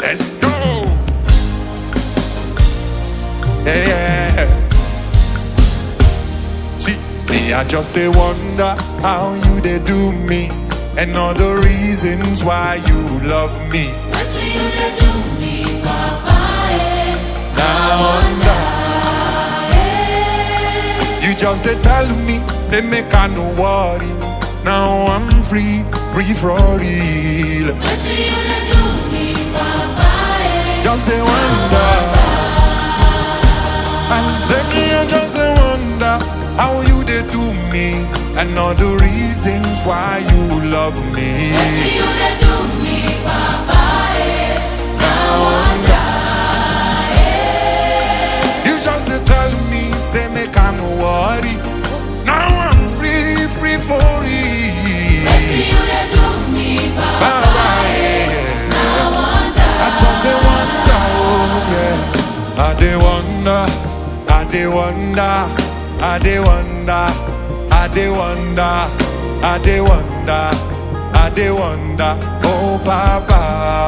Let's go. Yeah. See, me, I just they wonder how you they do me, and all the reasons why you love me. What do you they do me, Papa? Now I wonder. You just they tell me, they make I no worry. Now I'm free for real. What do you they do me, Papa? Just they wonder. I say me, I just they wonder how you they do me, and all the reasons why you love me. What do you they do me, Papa? Now I wonder. You just they tell me, say make I no worry. Now I'm free for real. What do you they do me, Papa? Now I wonder. I just they wonder, oh yeah. I they wonder, I they wonder, I they wonder, I they wonder, I they wonder, I they wonder, oh Papa.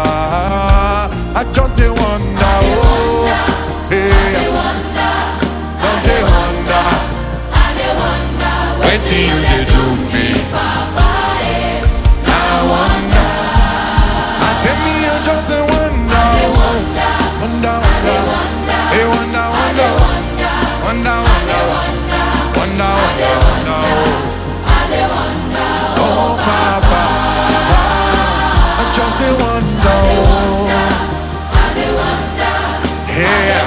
I just they wonder, oh yeah. Just they wonder, wait till you they do me, Papa? I wonder. I tell me I just they wonder, wonder, hey wonder, wonder, wonder, wonder, wonder, oh Papa, I just they wonder, yeah.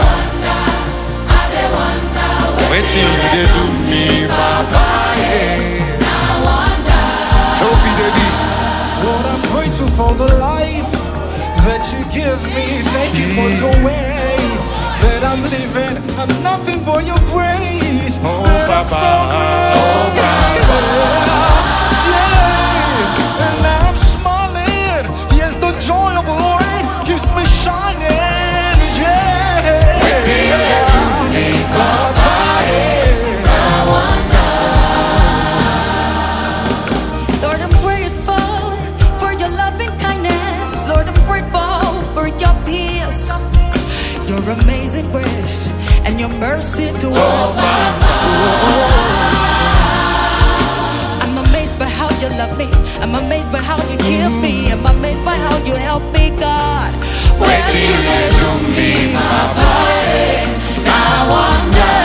Wait till you they do me, Papa, yeah. So be the beat. Lord, I'm grateful for the life that you give me. Thank you for the way that I'm living. I'm nothing but your grace. Oh, that I'm Papa. so glad. Oh, Papa. Yeah. And now I'm smiling. Yes, the joy of the Lord keeps me shining. Yeah. Wait till you do me, Papa. Lord, I'm grateful for your loving kindness. Lord, I'm grateful for your peace, your amazing grace, and your mercy towards me. I'm amazed by how you love me. I'm amazed by how you give me. I'm amazed by how you help me, God. Wait till you do me, Papa. I wonder.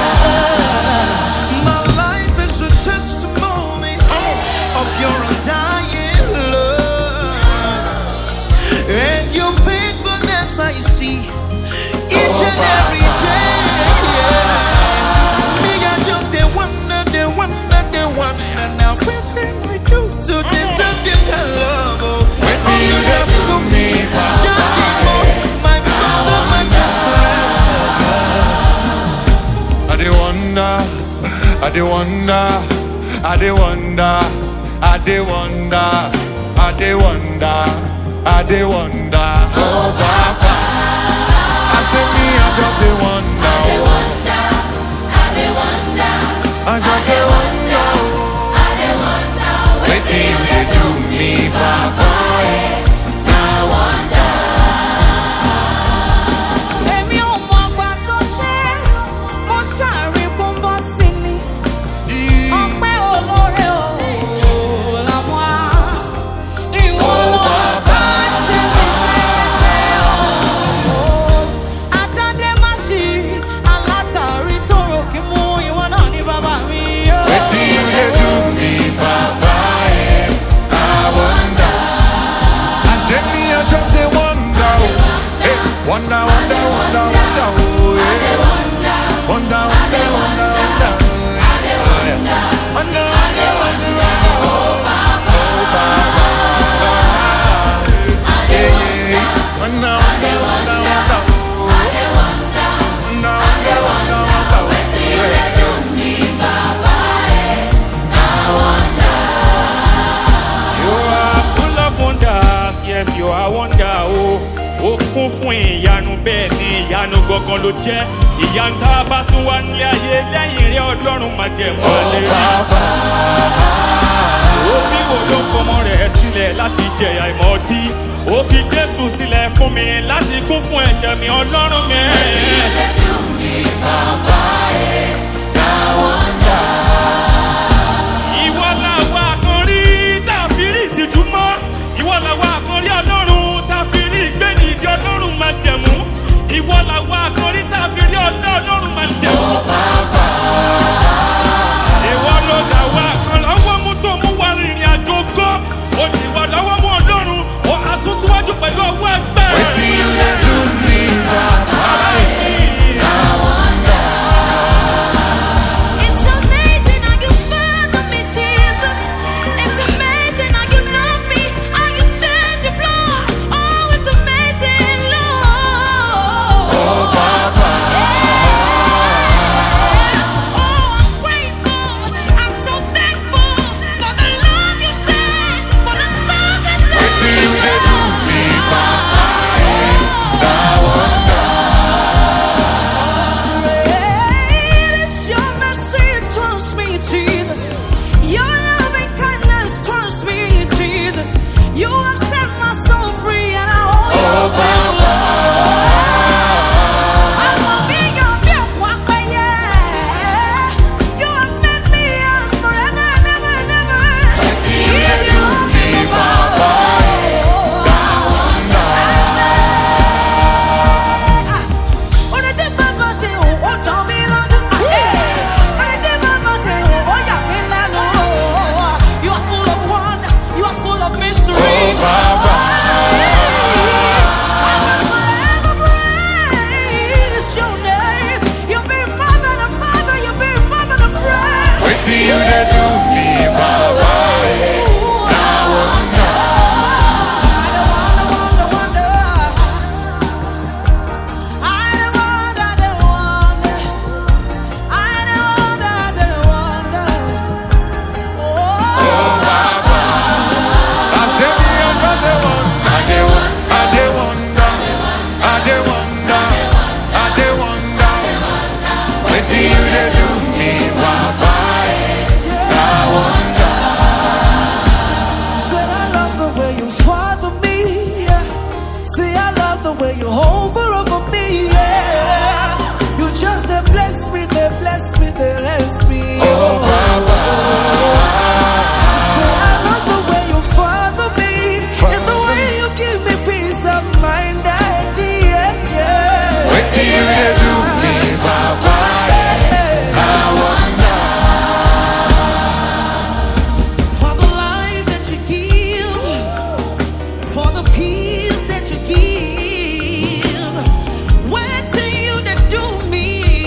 My life is a testimony of your undying love, and your faithfulness I see each and every day. Yeah. Me, I just they wonder, now everything I do to deserve this kind of love. Oh, Wait till you yes, do so me, Papa. my Father, my best friend. I dey wonder, I dey wonder, I dey wonder, I dey wonder, I dey wonder, I dey wonder, oh Papa. I say me, I just dey wonder, I just dey wonder, wait till you dey do me, Papa. I wonder. Èmi ò mọ̀ ọgbà tó ṣe, mo ṣàrí bọ́ńbọ́ sí ni. Ọpẹ́ olóore o, làwọn ìwọ bàbá ṣe mí tẹ́tẹ́ o. Àtàdé má ṣì alátàrí tó rò kí mú ìwọ náà ní bàbá mi. Wait till you dey do me, Papa. I wonder. I say me, I just dey wonder. Hey, wonder, wonder, wonder, wonder. Oh, yeah. Wonder, wonder, wonder, wonder. Wonder, wonder, wonder, wonder. Oh, Papa. Yeah, yeah. Wonder, wonder, wonder, wonder. Wonder, wonder, wonder, wonder. Yeah. You are full of wonders, yes you are wonder o. Ó kún fún ìyanu bẹ́ẹ̀ ni ìyanu gangan ló jẹ́. Ìyanu tá a bá tún wá ní ayé lẹ́yìn rẹ̀ Ọlọ́run máa jẹ mọ́lẹ̀. Ó bí wo ló fọmọ rẹ̀ sílẹ̀ láti jẹ̀yà ìmọ̀dí. ó fi Jésù sílẹ̀ fún mi láti kú fún ẹ̀ṣẹ̀ mi Ọlọ́run mi. Ìwọ làwa kan rí tá a fi rí ìtìjú mọ́, ìwọ làwa kan rí Ọlọ́run tá a fi rí ìgbéni ìdí Ọlọ́run máa jẹ̀mú, ìwọ làwa kan rí tá a fi rí Ọlọ́run máa jẹ̀mú. Ìwọ ló làwa kan lọ́wọ́ mú tó mú wá rìnrìn àjò ògo, ó ní ìwọ lọ́wọ́ mú Ọlọ́run ó àsúnṣíwájú pẹ̀lú ọwọ́ ẹgbẹ́ rẹ̀. Wetin you dey do me, Baba? It's amazing how you father me, Jesus. It's amazing how you love me, how you shed your blood. Oh, it's amazing, Lord. Oh, Baba. Oh, I'm grateful. I'm so thankful for the love you shed, for the love that's Wetin you dey do me, Baba? It's your mercy towards me, Jesus. Your loving kindness towards me, Jesus. You have set my soul free, and I owe you praise. I love you, yeah. You have made me yours forever and ever and ever. Give you me, Baba. You are full of wonders, you are full of mystery. Oh, Baba. I will forever praise your name. You've been more than a father, you've been more than a friend. Wetin you dey do me, Baba? I say me I just dey wonder. I dey wonder. I dey wonder. I dey wonder. Wetin you dey do me, Baba? I wonder. Said I love the way you father me, yeah. Say I love the way you hover over me, yeah. You just they bless me, they bless me, they bless me. Oh, Baba. Say I love the way you father me, and the way you give me peace of mind, Daddy, yeah, yeah. Wetin you dey do me, Baba? I wonder. For the life that you give, for the peace that you give, wait till you that do me.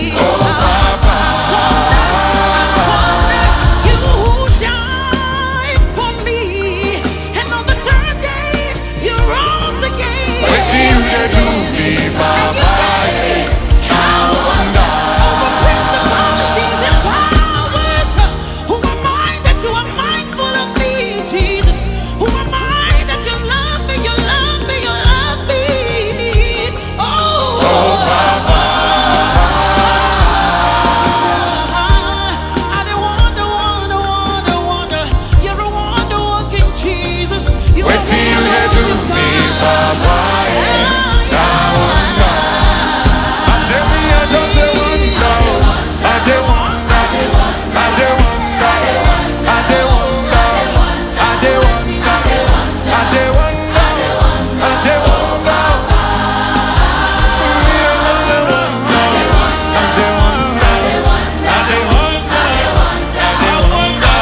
You who died for me, and on the third day you rose again. Wetin you dey do me, Baba? I wonder. Over principalities and powers, who am I that you are mindful of me, Jesus? Who am I that you love me, you love me, you love me? Oh, Baba. I dey wonder, wonder, wonder, wonder. You're a wonder working Jesus. You are Wetin you dey do me, Baba? I wonder. I say me I just dey wonder. I dey wonder. I dey wonder. I dey wonder. I dey wonder. I dey wonder. I dey wonder. Me I just dey wonder. I dey wonder. I dey wonder. I dey wonder.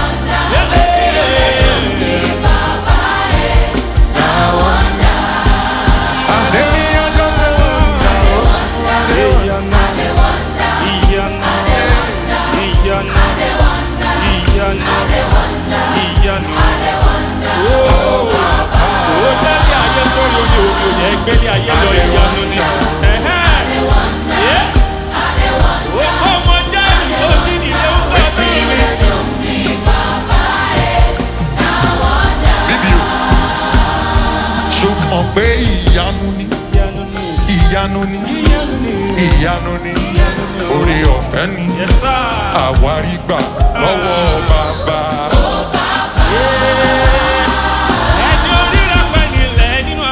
I say me I just dey wonder. I dey wonder. Ẹgbẹ́lẹ́ ayé lọ ìyanu ni. Ọmọ jáde ó ti nílé ó bá sí mi. Bíbí o, ṣo mọ̀ pé ìyanu ni, ìyanu ni, ìyanu ni, oore ọ̀fẹ́ ni, Yes, sir. àwárí gbà lọ́wọ́ bàbá. Ẹni oríra pẹ́ nílẹ̀ nínú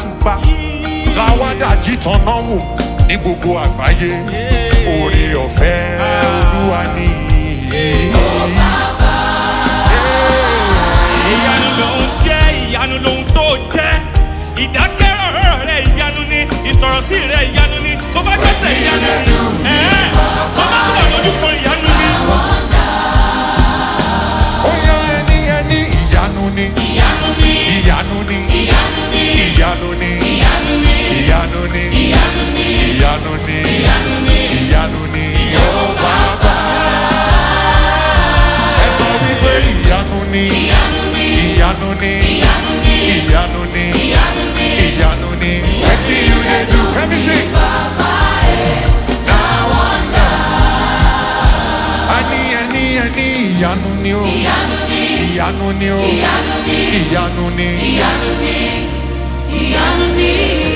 gbangba láwádàjí tanná wò ní gbogbo àgbáyé oore ọ̀fẹ́ olúwa ni. ìyanu lòun jẹ́ ìyanu lòun tó jẹ́ ìdákẹ́rọ̀rọ̀ rẹ̀ ìyanu ni ìsọ̀rọ̀sí rẹ̀ ìyanu ni tó bá gbẹ́sẹ̀ ìyanu ni tó bá tó wà lójú kan ìyanu ni. ó yá ẹni ìyanu ni ìyanu ni ìyanu ni ìyanu ni ìyanu ni ìyanu ni ìyanu ni ìyanu ni ìyanu ni ó bàbá. ẹ sọ wípé ìyanu ni ìyanu ni ìyanu ni ìyanu ni ìyanu ni wetin you dey do let me sing. ẹni ìyanu ni o ìyanu ni o ìyanu ni ìyanu ni.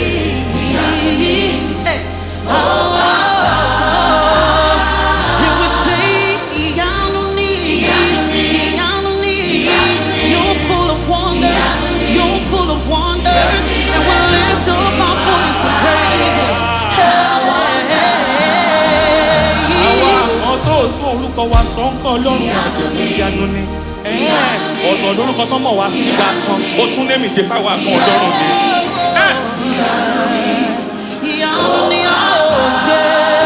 orúkọ wa sọ ń kọ́ ọlọ́run àjẹmí ìyanu ni ọ̀tọ̀ lórúkọ tó mọ̀ wá sí ìgbà kan ó tún lémi ṣe fáwọn àkàn ọlọ́run ni. ìyanu ni a ò jẹ́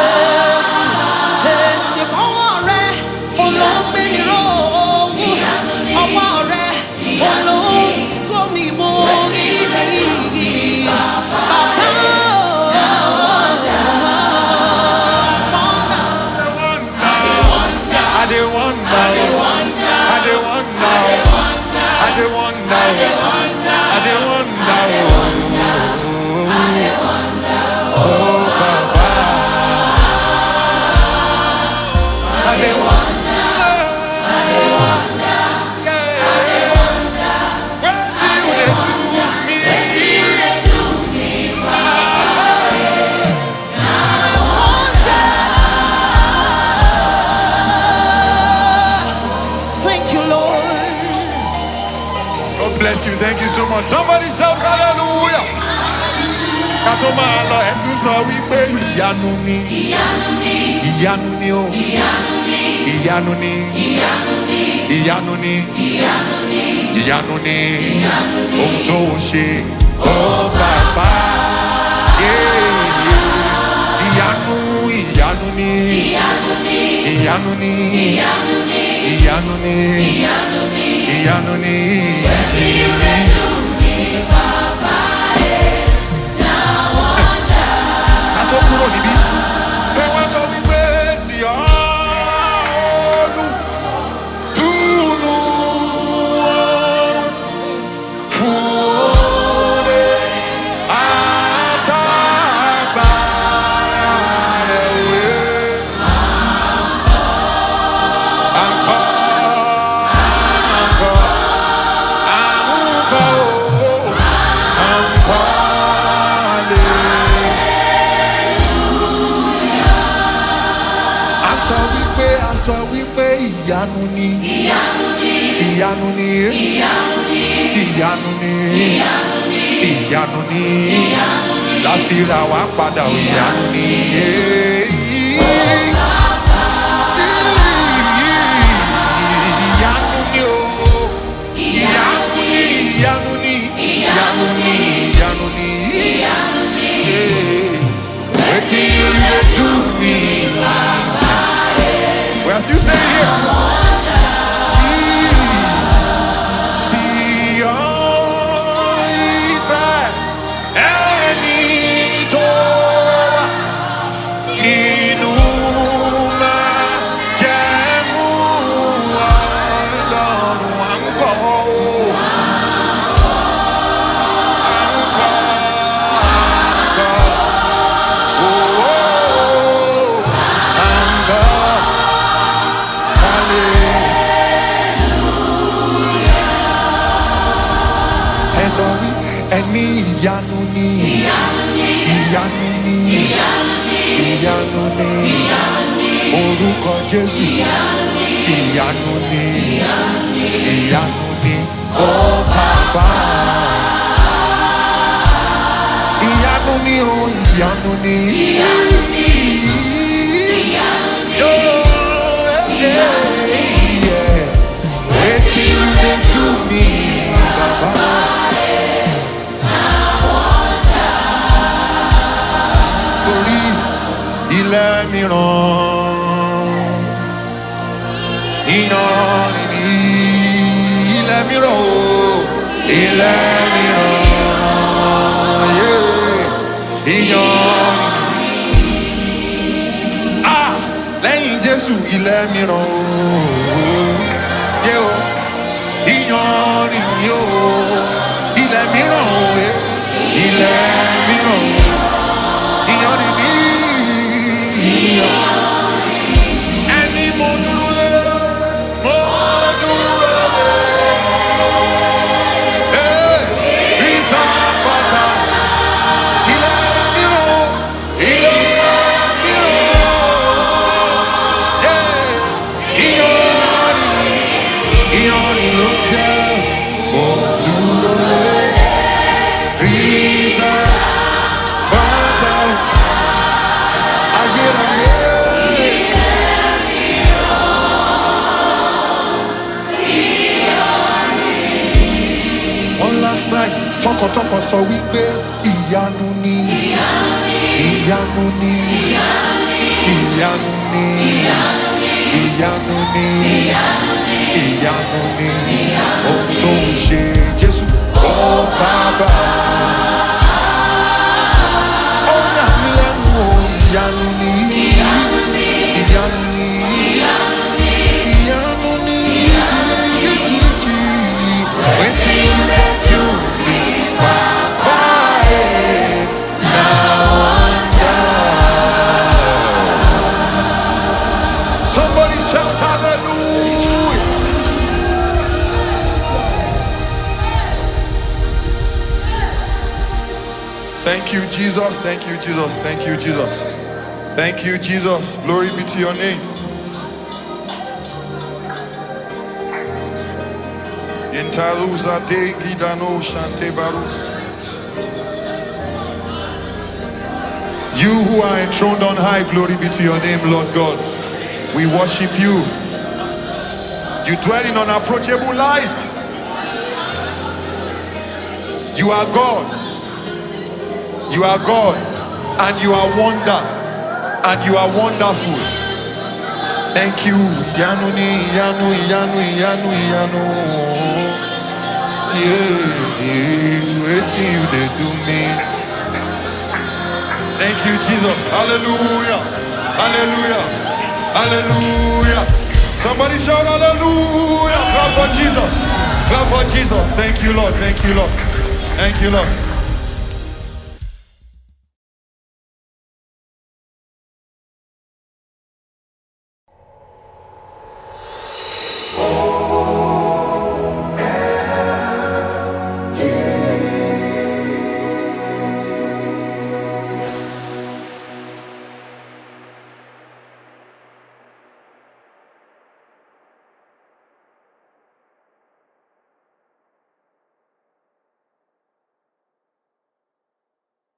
ṣe fọwọ́ rẹ olóògbé ni rògbò ọwọ́ rẹ olóògbé mi mú ìrì bàbá. I dey wonder, I dey wonder, I dey wonder, I dey wonder, oh Baba, I dey wonder, bless you, thank you so much. Somebody shout hallelujah. Kátó máa lọ ẹ tún sọ wípé ìyanu ni ìyanu ni ìyanu ni o ìyanu ni ìyanu ni ìyanu ni ohun tó ń ṣe ó bàbá ìyanu ìyanu ni ìyanu ni ìyanu ni ìyanu ni. Kátó kúrò níbí pé wọ́n sọ wípé sí ọ́ọ́lù túnú ọ̀run fún òde àtàgbàrà rẹ̀ wé. Sọ wípé ìyanu ni ìyanu ni ìyanu ni ìyanu ni ìyanu ni láfíra wá padà ìyanu ni. Ìyanu ni o ìyanu ni ìyanu ni ìyanu ni ìyanu ni wetin you dey do me. We are still staying here. See your effect, any toa inuma jemu alonu anko ẹni ìyanu ni ìyanu ni ìyanu ni orúkọ Jésù ìyanu ni ìyanu ni ó bàbá. ìyanu ni o, ìyanu ni. Wetin you dey do me, Baba? Torí ilẹ̀ mìíràn, ìyàn ni ilẹ̀ mìíràn o, ilẹ̀ mìíràn, ìyàn ni. Lẹ́yìn Jésù ilẹ̀ mìíràn o, ìyàn ni o, ilẹ̀ mìíràn o, ilẹ̀ mìíràn o, ìyàn ni ní ìyàn. Ẹni mo dúró lé, mo dúró lé. Rísà bàtà, ilẹ̀ mìíràn o, ilẹ̀ mìíràn o, ìyàn ni ló jẹ́ mo dúró lé. Rísà bàtà, ayérayé. One last night, tọkàntọkàn sọ wípé ìyanu ni, ìyanu ni, ìyanu ni, ìyanu ni, ìyanu ni, ohun tó ń ṣe Jésù. Ó bàbá, ó yà mí lẹ́nu o, ìyanu ni, ìyanu ni, ìyanu ni, ìyanu ni, wetin you dey do me, Baba, na wonder. Somebody shout hallelujah. Thank you, Jesus. Thank you, Jesus. Thank you, Jesus. Thank you, Jesus. Glory be to your name. Intaluza de Gidano Shante Barus. You who are enthroned on high, glory be to your name, Lord God. We worship you. You dwell in unapproachable light. You are God. You are God, and you are wonder, and you are wonderful. Thank you. Yanu ni, yanu, yanu, yanu, yanu. Wetin you dey do me? Thank you, Jesus. Hallelujah. Hallelujah. Hallelujah. Somebody shout hallelujah. Clap for Jesus. Clap for Jesus. Thank you, Lord. Thank you, Lord. Thank you, Lord.